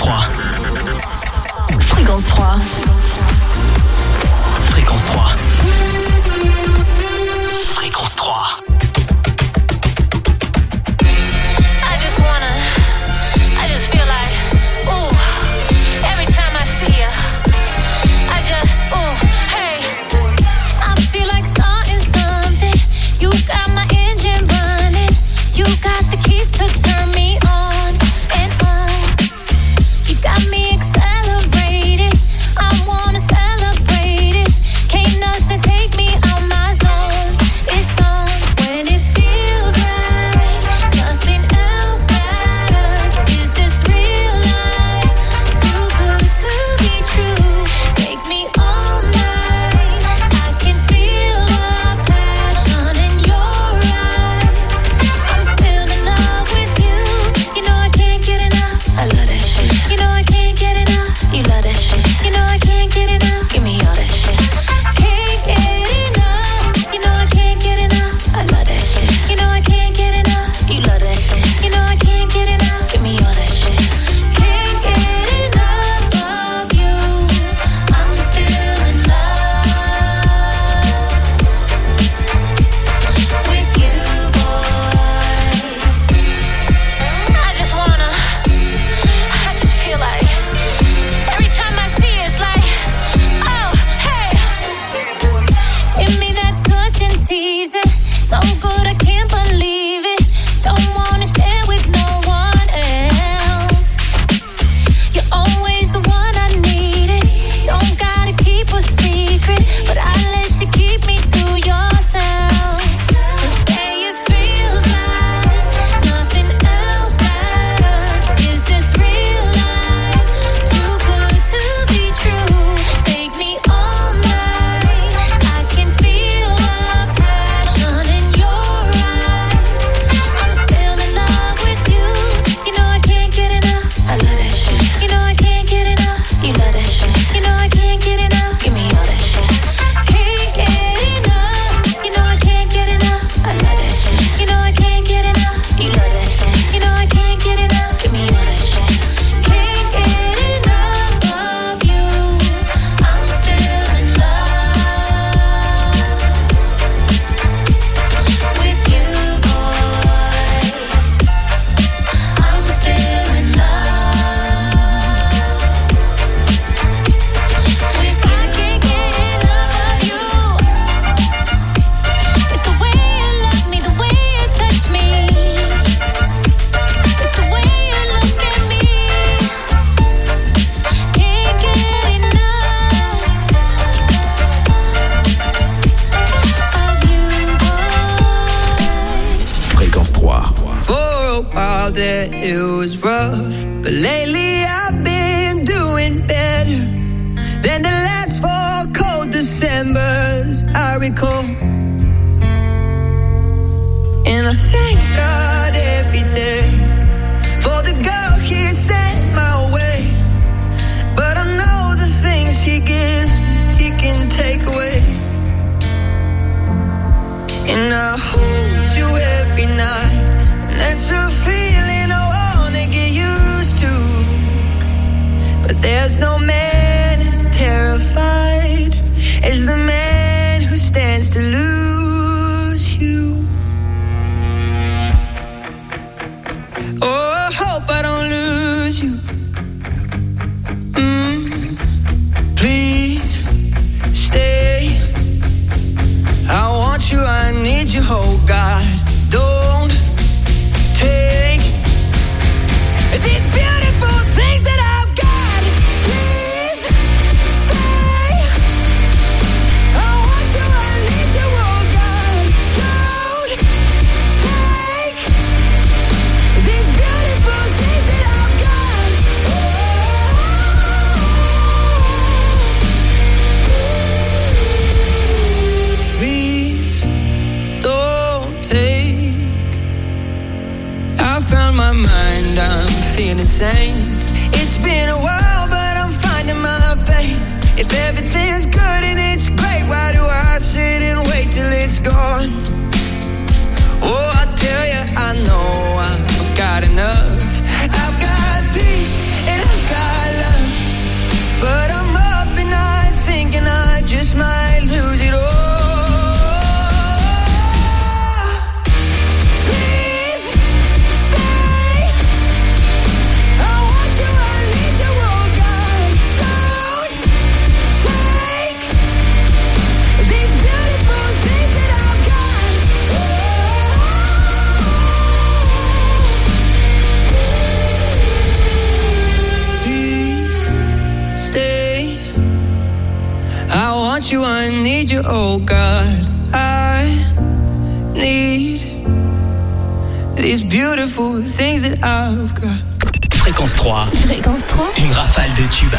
3. Fréquence 3. Fréquence 3. Fréquence 3. I just feel like, ooh, every time I see you, I just, ooh, hey, I feel like starting something. You got my engine running. You got the keys to turn me on and on. You got me accelerated. I wanna celebrate it. Can't nothing take me out my zone. It's on when it feels right. Nothing else matters. Is this real life? Too good to be true. Take me all night. I can feel the passion in your eyes. I'm still in love with you. You know I can't get enough. I love that shit. You know I can't get enough. You love that shit. You know I can't get enough. Give me all that shit. Can't get enough. You know I can't get enough. I love that shit. You know I can't get enough. You love that shit. You know I can't get enough. Give me all that shit. Can't get enough of you. I'm still in love with you, boy. I just feel like every time I see it, it's like, oh, hey, give me that touch and tease it. So good I can't believe it. Don't wanna share with no one else. You're always the one I needed. Don't gotta keep a secret, but I let you keep me to yourself. 'Cause babe, it feels like nothing else matters. Is this real life? Too good to be true. Take me all night. I can feel the passion in your eyes. I'm still in love with you. You know I can't get enough. I love that shit. You know I can't get enough. You love that shit. You know I can't get enough. Give me all that shit. Can't get enough. You know I can't get enough. I love that shit. You know I can't get enough. You love that shit. You know I can't get enough. Give me all that shit. Can't get enough of you. I'm still in love with you, boy. I'm still in love with you. I can't get enough of you. It's the way you love me, the way you touch me. It's the way you look at me. Can't get enough of you, boy. Fréquence 3. For a while there it was rough, but lately I've been doing better than the last 4 cold Decembers I recall. And I thank God every day for the girl He sent my way. But I know the things He gives me, He can take away. And I hold you every night, and that's a feeling I wanna get used to. But there's no man as terrified as the man who stands to lose you. Oh, I hope I don't lose you. Please stay. I want you, I need you, oh God. Don't take these beautiful things that I've got. Please stay. I want you, I need you, oh God. Don't take these beautiful things that I've got. Please don't take. I found my mind, I'm feeling sane. It's been a while, but I'm finding my faith. If everything's good and it's great, why do I sit and wait till it's gone? Oh, I tell you, I know I've got enough. I've got peace and I've got you, oh God. I need these beautiful things that I've got. Fréquence 3. Fréquence 3. Une rafale de tubes.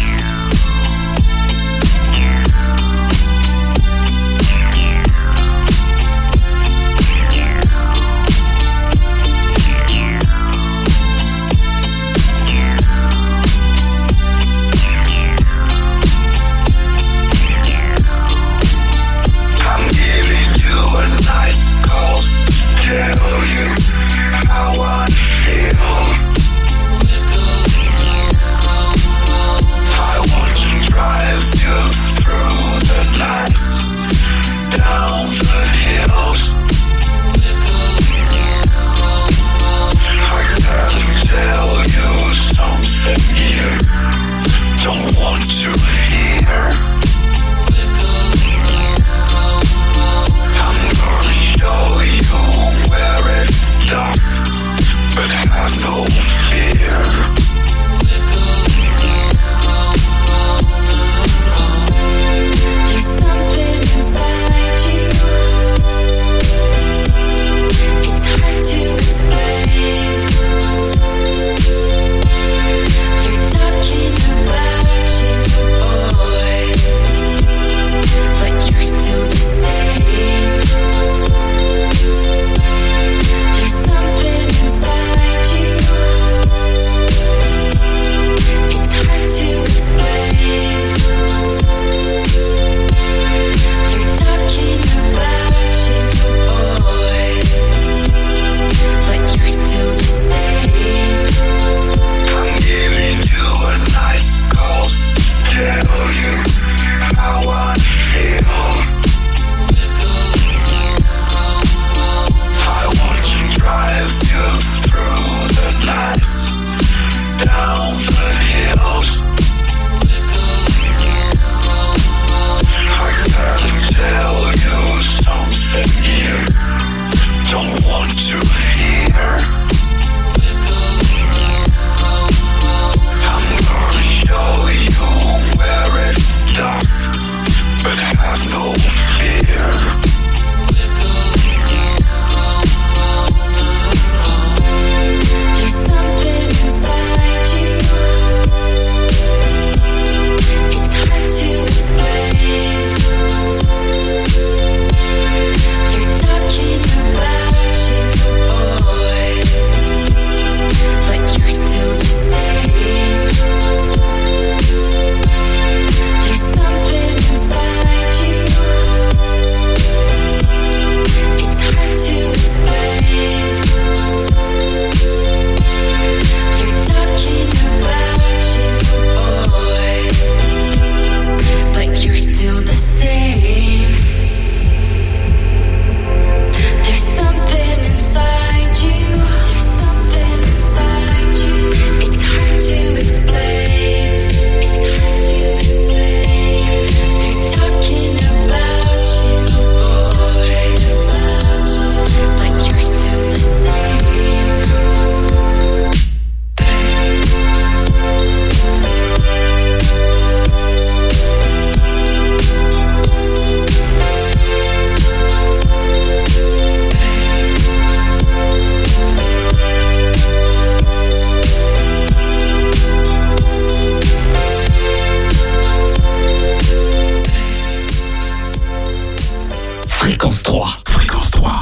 Fréquence 3. Fréquence 3.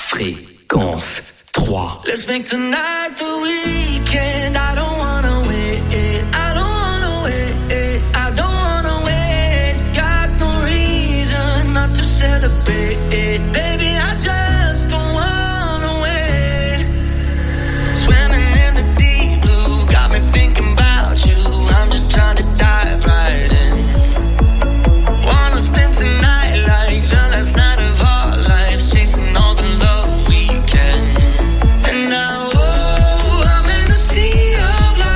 Fréquence 3. Let's make tonight the weekend. I don't wanna wait. I don't wanna wait. I don't wanna wait. Got no reason not to celebrate. Baby, I just don't wanna wait. Swimming in the deep blue, got me thinking about you. I'm just trying to dive right in. Wanna spend tonight like the last night of our lives, chasing all the love we can. And now, oh, I'm in a sea of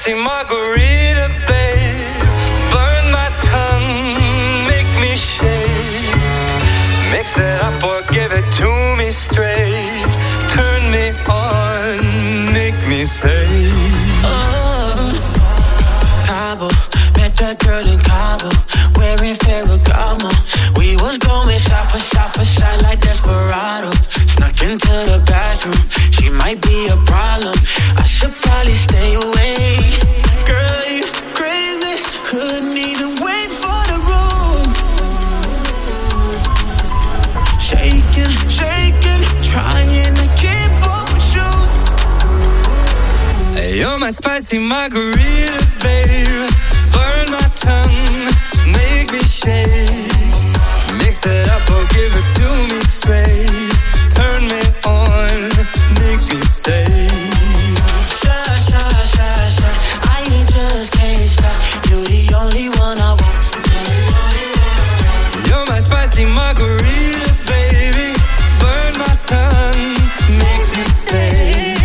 spicy margarita, babe. Burn my tongue, make me shake. Mix it up or give it to me straight. Turn me on, make me say. Cabo, met that girl in Cabo, wearing Ferragamo. We was going shot for shot like Desperado. Snuck into the bathroom, she might be a problem. I should probably stay away. Girl, you crazy, couldn't even wait for the room. Shaking, shaking, trying to keep up with you. Hey, you're my spicy margarita, babe. Burn my tongue, make me shake. Mix it up or give it to me straight. Turn me on, make me say. Shy, shy, shy, shy, I just can't stop. You're the only one I want. You're my spicy margarita, baby. Burn my tongue, make me say.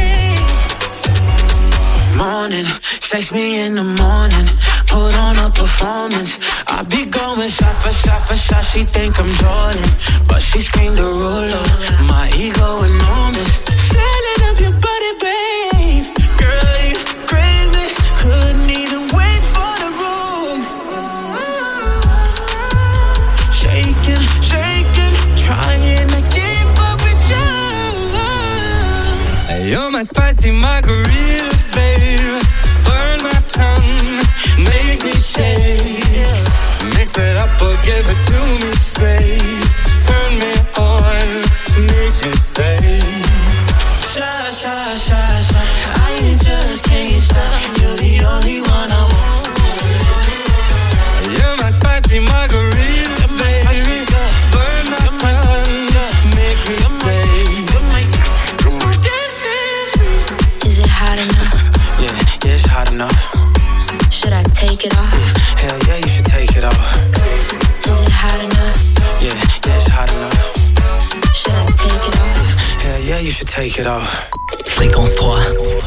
Morning, text me in the morning, put on a performance. I be going shot for shot, she think I'm Jordan, but she screamed a ruler, my ego enormous. Feeling of your body, babe. Girl, you crazy, couldn't even wait for the room. Shaking, shaking, trying to keep up with you. Hey, you're my spicy margarita, babe. Burn my tongue, make me shake. Mix it up or give it to me straight. Turn me on, make me say. Shy, shy, shy, shy, I just can't stop. You're the only one I want. You're my spicy margarita, baby. Burn my tongue, make me say. Is it hot enough? Yeah, it's hot enough. Should I take it off? Hell yeah, you should take it off. Is it hot enough? Yeah, it's hot enough. Should I take it off? Hell yeah, you should take it off. Fréquence 3.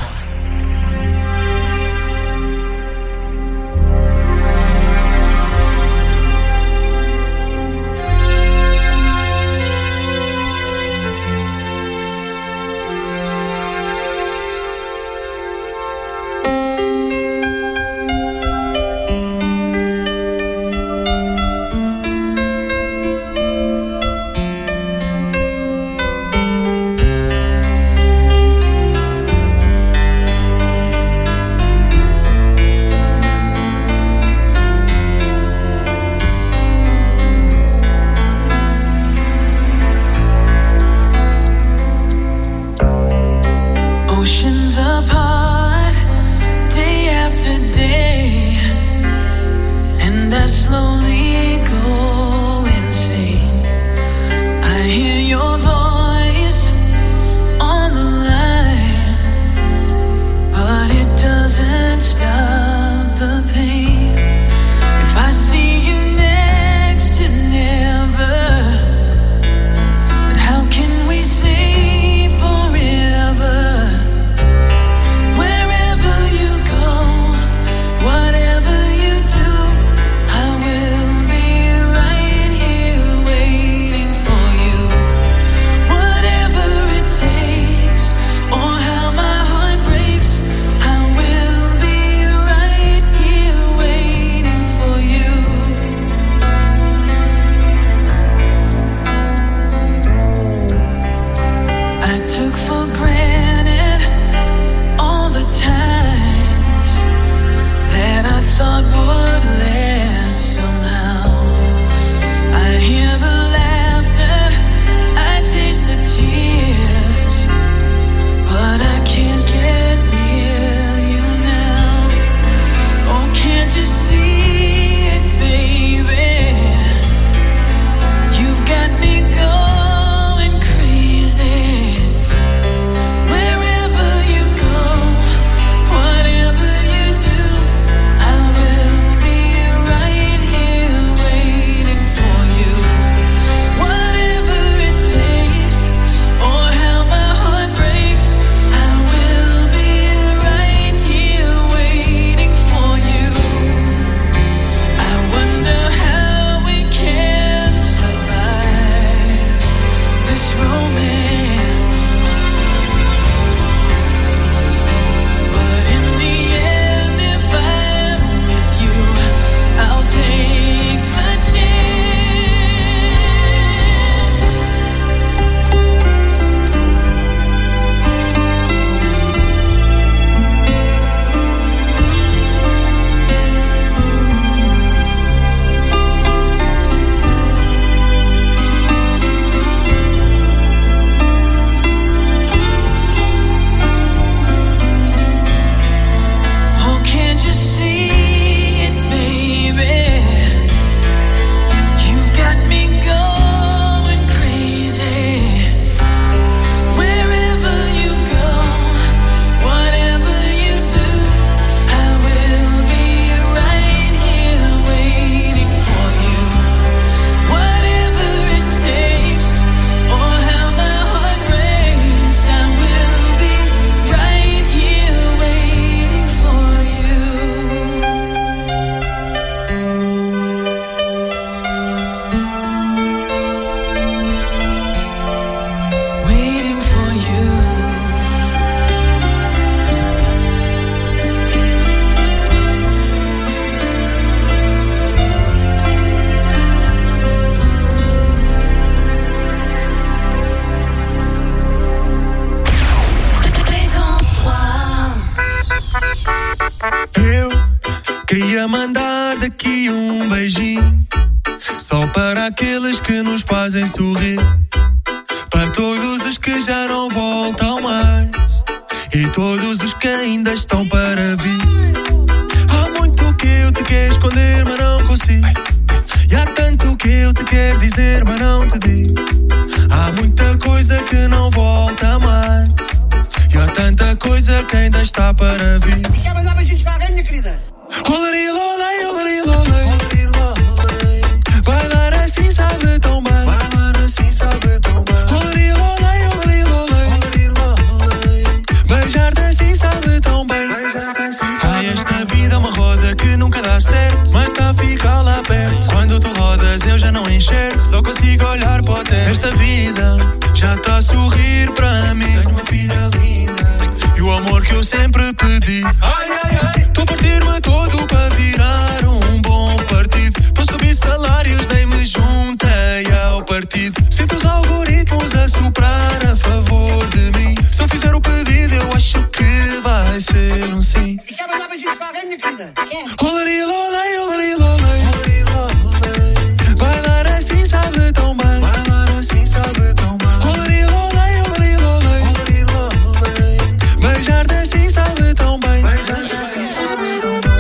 guardo aqui um beijinho, só para aqueles que nos fazem sorrir, para todos os que já não voltam mais e todos os que ainda estão para vir. Há muito que eu te quero esconder, mas não consigo. E há tanto que eu te quero dizer, mas não te digo. Há muita coisa que não volta mais e há tanta coisa que ainda está para vir. Quer mandar beijinhos para alguém, minha querida? Olari, lolei, olari, lolei. Bailar assim sabe tão bem. Bailar assim sabe tão bem. Olari, lolei, olari, lolei. Beijar-te assim sabe tão bem. Ai, esta vida é uma roda que nunca dá certo, mas está a ficar lá perto. Quando tu rodas eu já não enxergo, só consigo olhar para o teto. Esta vida já está a sorrir para mim. Tenho uma filha linda e o amor que eu sempre pedi. Ai, ai, ai, estou a partir-me todo para virar um bom partido. Estou a subir salários, nem me juntei ao partido. Sinto os algoritmos a soprar a favor de mim. Se eu fizer o pedido eu acho que vai ser um sim. E quer mandar beijinhos para alguém, minha querida? Olari, lolei, olari, lolei. Bailar assim sabe tão bem. Bailar assim sabe tão bem. Olari, lolei, olari, lolei. Beijar-te assim sabe tão bem. Beijar-te assim sabe tão bem.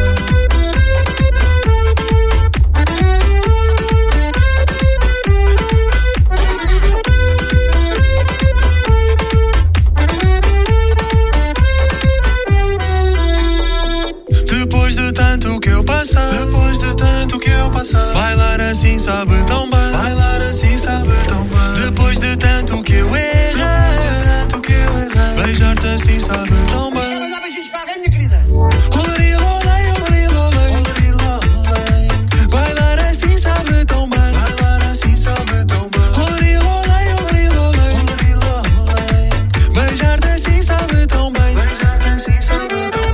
Depois de tanto que eu passar, bailar assim sabe tão bem. Bailar assim sabe tão bem. Depois de tanto que eu errei, beijar-te assim sabe tão bem. Quer mandar beijinhos para alguém, minha querida? Olari, lolei, olari, lolei. Bailar assim sabe tão bem. Bailar assim sabe tão bem. Olari, lolei, olari, lolei. Beijar-te assim sabe tão bem. Beijar-te assim sabe tão bem.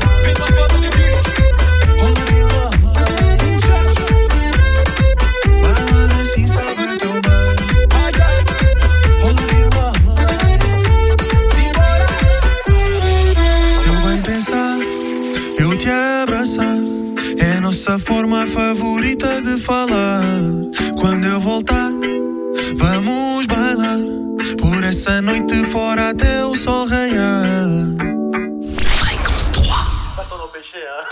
Nossa forma favorita de falar. Quando eu voltar, vamos bailar por essa noite fora até o sol raiar. Fréquence 3. Pas ton empêcher, hein.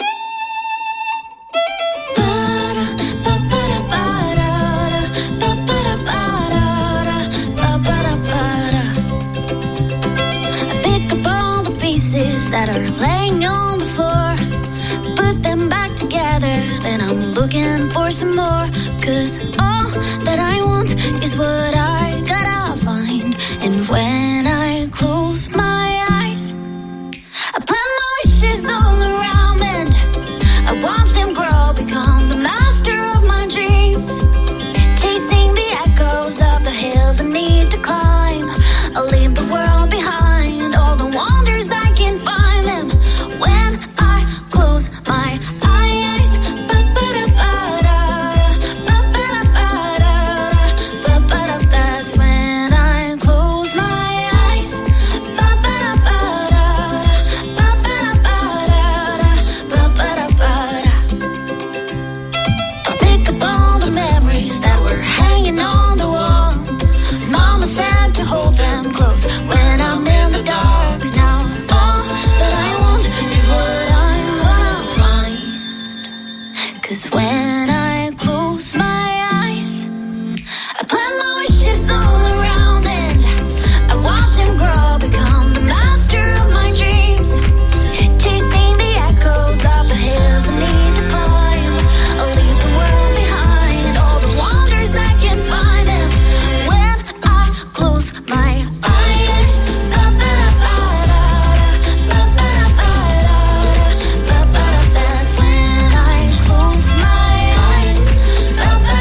I pick up all the pieces that are laying on the floor, put them back together, then I'm looking for some more. 'Cause all that I want is what I gotta find. And when I close my eyes, I plant my wishes all around and I watch them grow, become the master of my dreams. Chasing the echoes of the hills I need to climb. I'll leave the world behind, all the wonders I can find them when I close my eyes. That's when I close my eyes. I pick up all the memories that were hanging on the wall. Mama said to hold them close when I'm in the dark. Now all that I want is what I'm gonna find. 'Cause when I close my eyes, I plant my wishes all around and I watch them grow, become the master of my dreams. Chasing the echoes of the hills I need to climb. I'll leave the world behind, all the wonders I can find them when I close my eyes. That's when I close my eyes.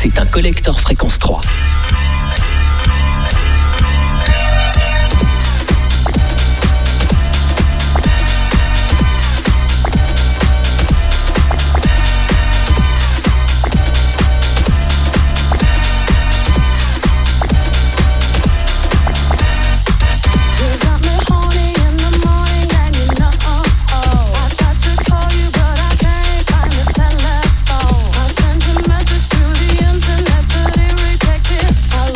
c'est un collector fréquence 3. I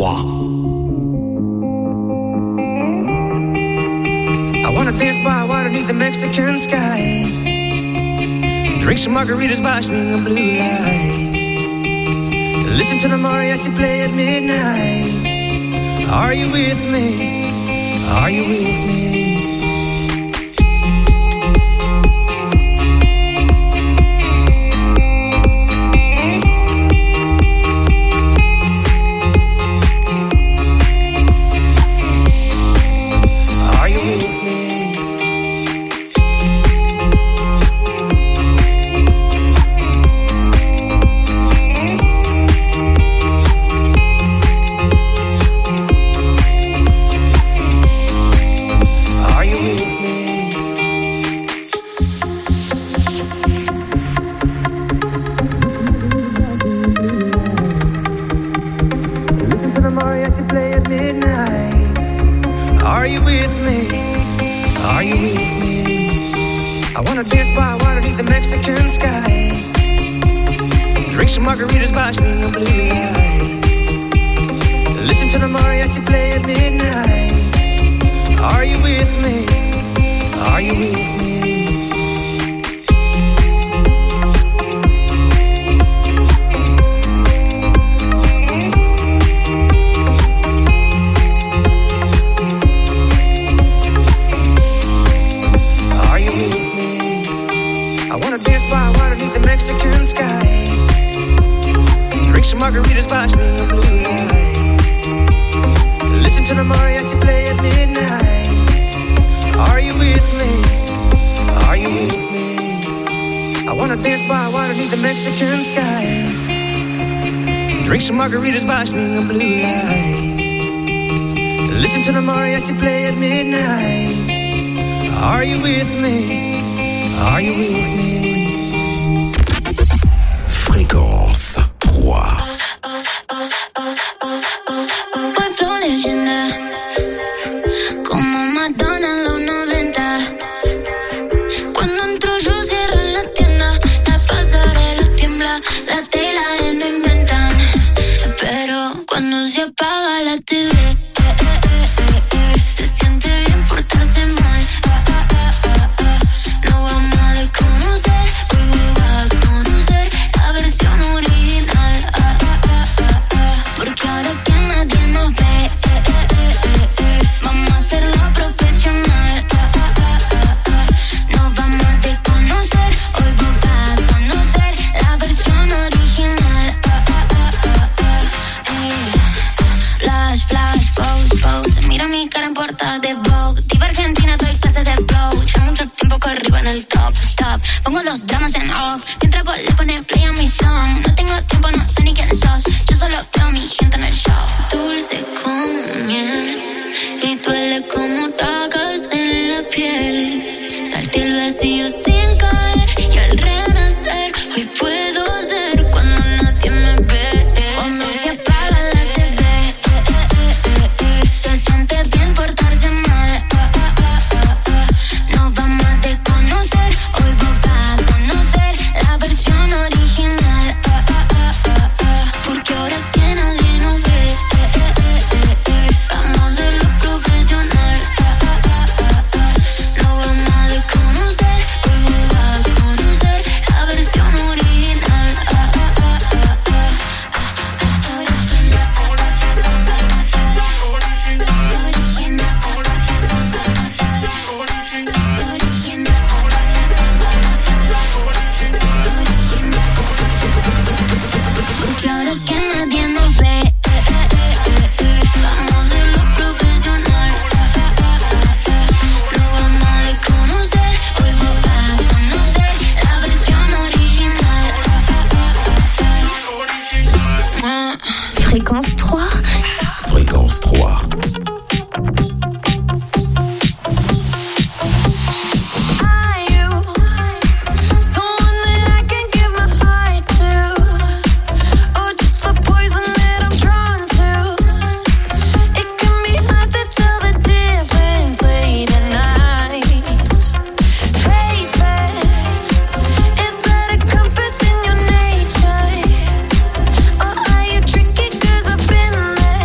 I wanna dance by water beneath the Mexican sky. Drink some margaritas by swinging blue lights. Listen to the mariachi play at midnight. Are you with me? Are you with me? Margaritas by swinging blue lights. Listen to the mariachi play at midnight. Are you with me? Are you with me? Fréquence 3. been there.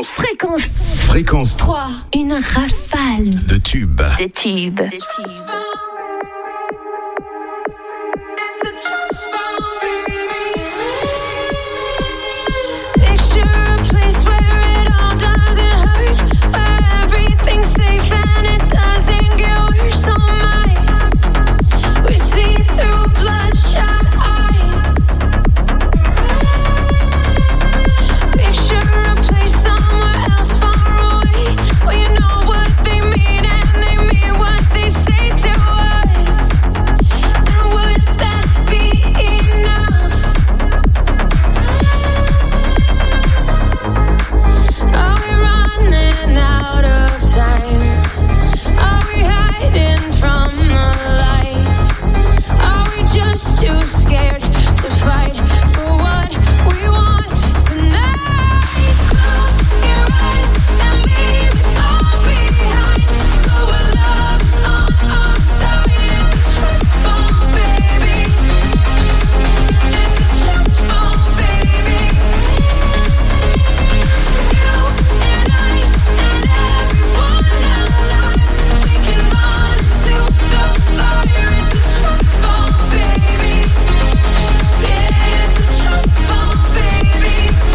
Fréquence 3. Une rafale de tubes. de tubes. Picture a place where it all doesn't hurt, where everything's safe and it doesn't get worse. Oh my, we see through bloodshot eyes. Picture a place somewhere else far away, where you know what they mean and they mean what they say to us. And would that be enough? Are we running out of time? Are we hiding from the light? Are we just too scared to fight for what we want tonight? Close your eyes and leave it all behind. Go where love's on our side. It's a trust fall, baby. It's a trust fall, baby. You and I and everyone alive, we can run to the fire. It's a trust fall, baby. Yeah, it's a trust fall, baby.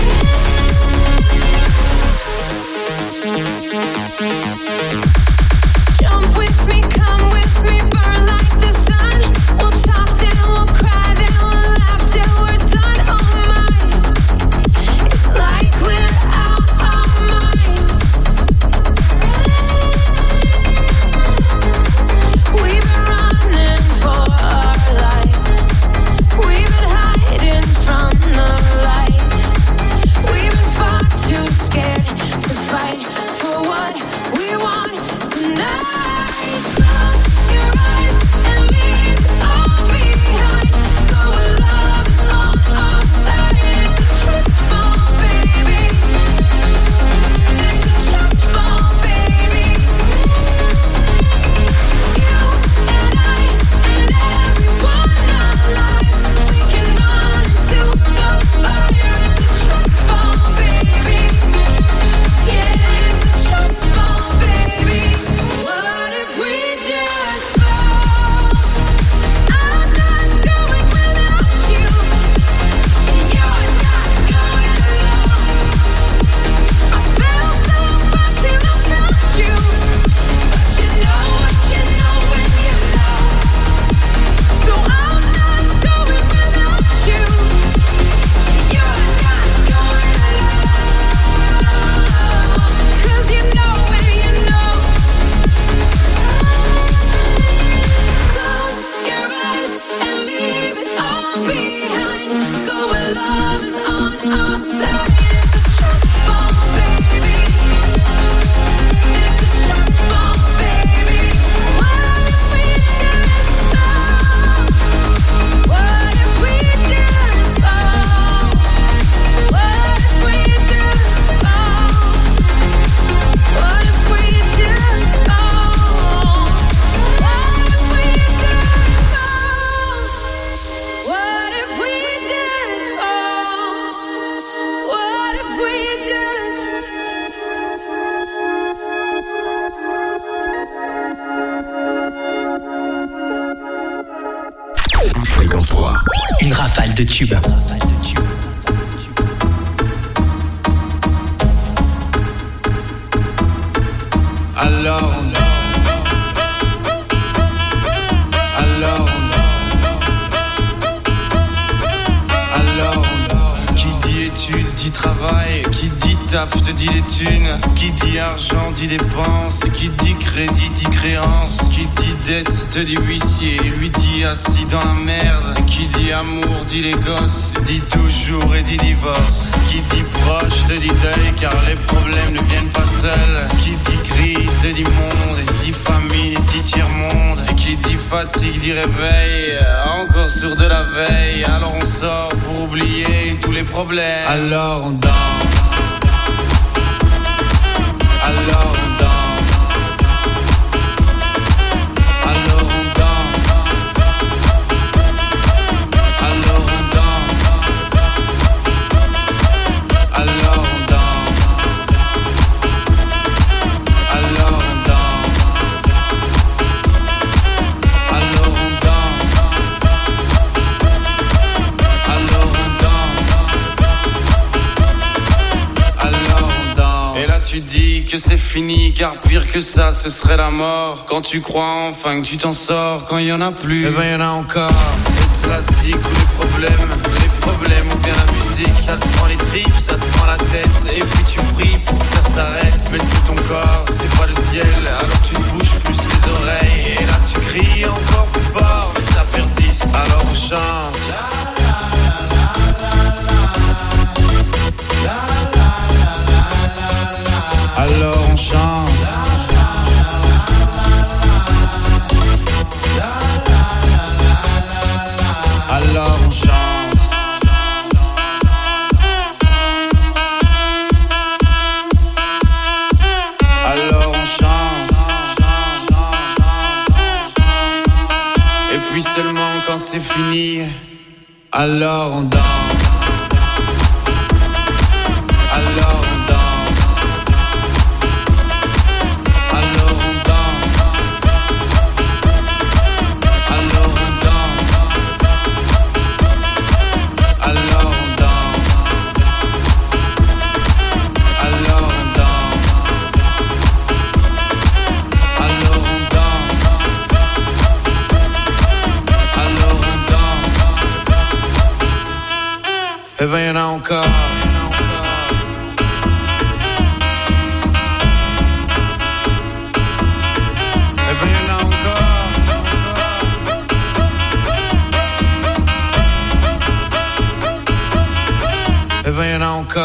Jump with me, come with me, burn like the sun. We'll talk, then we'll cry, then we'll laugh till we're done. Oh my, it's like we're out our minds. We've been running for our lives. We've been hiding from the light. We've been far too scared to fight for what we want tonight. Close your eyes and leave it all behind. Go where love is on our side. It's a trust fall, baby. It's a trust fall, baby. You and I and everyone alive, we can run into the fire. It's a trust fall, baby. Yeah, it's a trust fall, baby. What if we just fall? I'm not going without you, and you're not going alone. I felt so far till I felt you, but you know what you know when you know. So I'm not going without you, and you're not going alone. 'Cause you know when you know. Close your eyes and leave it all behind. Go where love is on our side. It's a trust fall, baby. It's a trust fall, baby. What if we just fall? What if we just fall? What if we just fall? What if we just fall? What if we just fall? What if we just fall? What if we just Fréquence 3. Une rafale de tubes. Alors qui dit études dit travail, qui dit taf te dit les thunes, qui dit argent dit dépenses, qui dit crédit dit créance, qui dit dette te dit huissier, lui dit assis dans la merde, qui dit amour dit les gosses, dit toujours et dit divorce, qui dit proche te dit deuil car les problèmes ne viennent pas seuls, qui dit crise te dit monde, dit famille dit tiers-monde, qui dit fatigue dit réveil, encore sur de la veille, alors on sort pour oublier tous les problèmes, alors on danse. Alors on danse. Alors on danse. Alors on danse. Alors on danse. fini, car pire que ça, ce serait la mort. Quand tu crois enfin que tu t'en sors, quand y en a plus, eh ben y en a encore. Est-ce la zig ou les problèmes ou bien la musique, ça te prend les tripes, ça te prend la tête, et puis tu pries pour que ça s'arrête. Mais c'est ton corps, c'est pas le ciel, alors tu ne bouges plus les oreilles, et là tu cries encore plus fort, mais ça persiste, alors on chante. Alors on chante. Alors on chante. Alors on chante. Et puis seulement quand c'est fini, alors on danse. Alors on danse. Eh ben y'en a encore. Eh ben y'en a encore. Eh ben y'en a encore.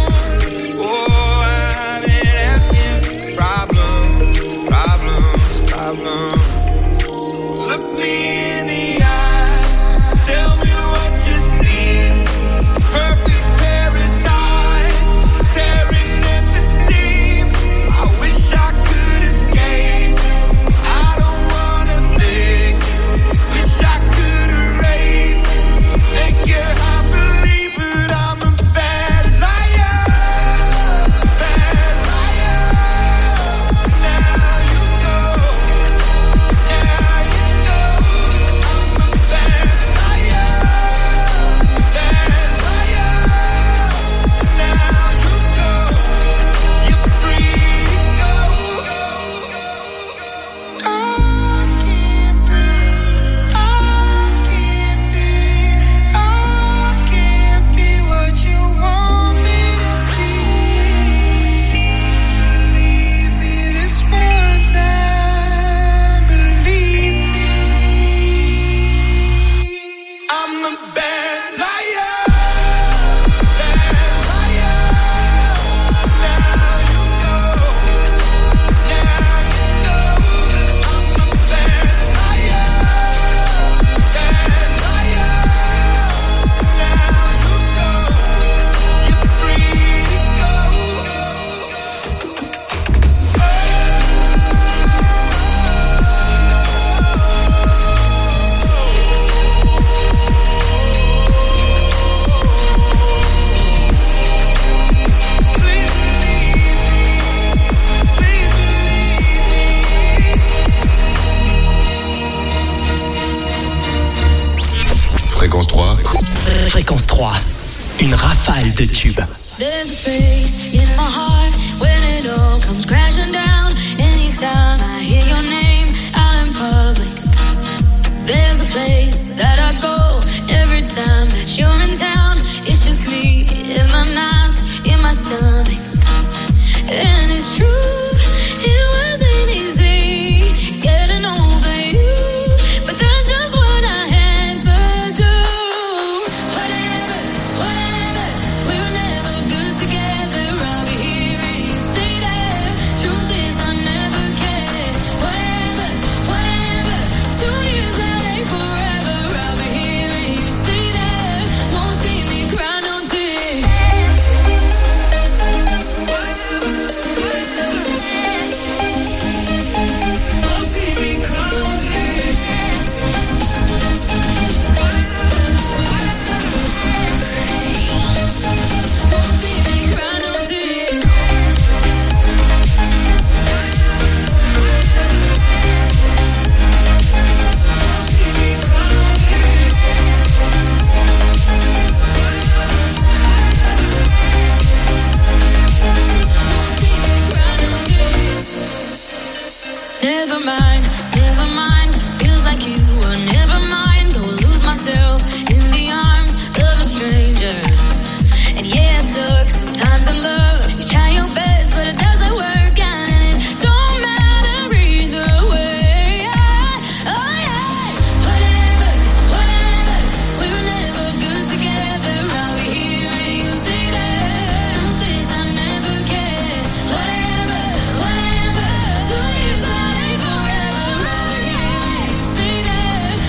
Problems Fréquence 3. Fréquence 3. Une rafale de tubes. There's a space in my heart when it all comes crashing down. Anytime I hear your name out in public, there's a place that I go every time that you're in town. It's just me in my nights, in my stomach. And it's true, it wasn't easy getting over you, but that's just what I had to do. Whatever, we were never good together. I'll be here and you stay there. Truth is I never cared. Whatever, 2 years that ain't forever. I'll be here and you stay there. Won't see me cry no tears. Never mind, feels like you were never mine. Go lose myself in the arms of a stranger. And yeah, it sucks sometimes in love. You try your best, but it doesn't work out, and it don't matter either way. Oh yeah, whatever, we were never good together. I'll be here and you stay there. Truth is I never cared. Whatever, 2 years that ain't forever. I'll be here and you stay there.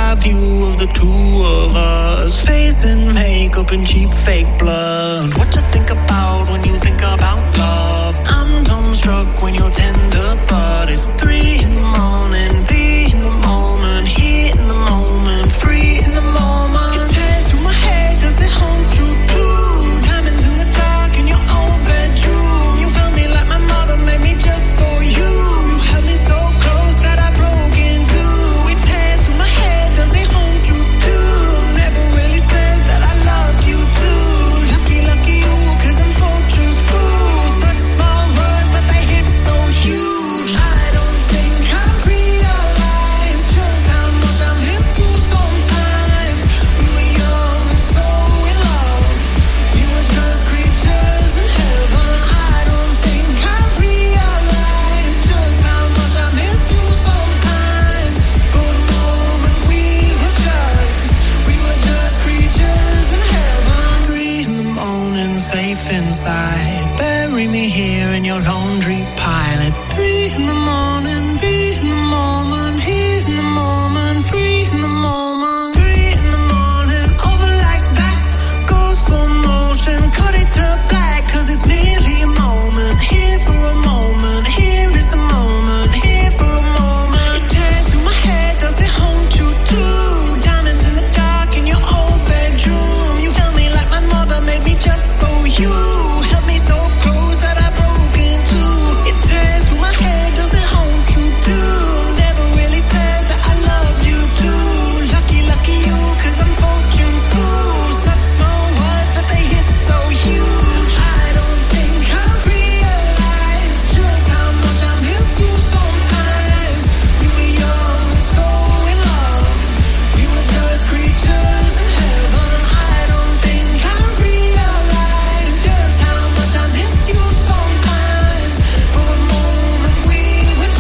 eye view of the two of us, face and makeup and cheap fake blood. What you think about when you think about love? I'm dumbstruck when you're tender, but it's 3 in the morning. Be in the moment, here in the moment, free in the moment. It tears through my head, does it hold true too? Diamonds in the dark in your old bedroom. You held me like my mother made me just for you. You held me so close that I broke in two. It tears through my head, does it hold true too? Never really said that I loved you too. Lucky, lucky you, 'cause I'm fortune's fool. Such small words, but they hit so huge. I don't think I realized just how much I miss you sometimes. We were young and so in love. We were just creatures in heaven. I don't think I realized just how much I miss you sometimes. For a moment we were just creatures in heaven. 3 in the morning, safe inside. Bury me here in your laundry pile. At 3 in the morning, be in the moment, here in the moment, free in the moment. 3 in the morning, over like that. Go slow motion, cut it to black, 'cause it's merely a moment. Here for a moment, here is the moment, here for a moment. It tears through my head, does it hold you too? Diamonds in the dark in your old bedroom. You held me like my mother made me just for you. Held me so close that I broke in two. It tears through my head, does it hold true too? Never really said that I loved you too. Lucky, lucky you, 'cause I'm fortune's fool. Such small words, but they hit so huge. I don't think I realized just how much I miss you sometimes. We were young and so in love. We were just creatures in heaven. I don't think I realized just how much I miss you sometimes. For a moment we were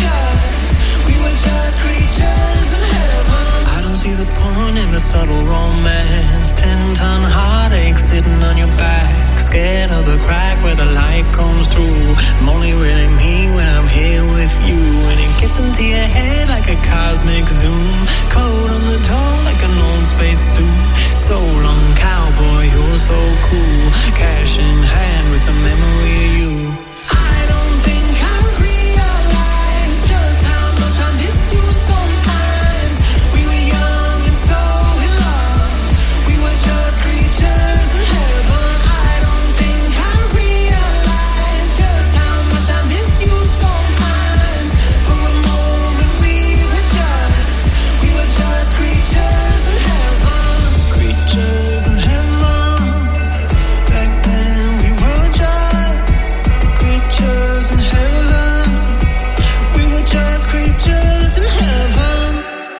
just creatures in heaven. I don't see the point in the subtle romance. 10-ton heartache sitting on your back, scared of the crack where the light comes through. I'm only really me when I'm here with you, and it gets into your head like a car